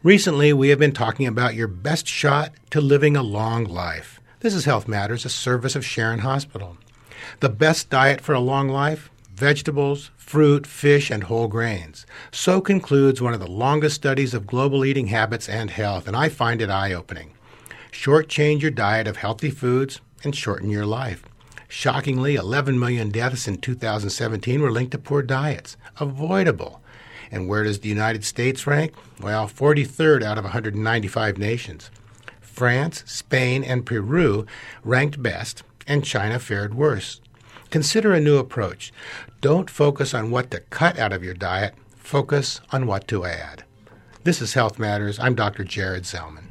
Recently, we have been talking about your best shot to living a long life. This is Health Matters, a service of Sharon Hospital. The best diet for a long life? Vegetables, fruit, fish, and whole grains. So concludes one of the longest studies of global eating habits and health, and I find it eye-opening. Shortchange your diet of healthy foods and shorten your life. Shockingly, 11 million deaths in 2017 were linked to poor diets. Avoidable. And where does the United States rank? Well, 43rd out of 195 nations. France, Spain, and Peru ranked best, and China fared worse. Consider a new approach. Don't focus on what to cut out of your diet. Focus on what to add. This is Health Matters. I'm Dr. Jared Zellman.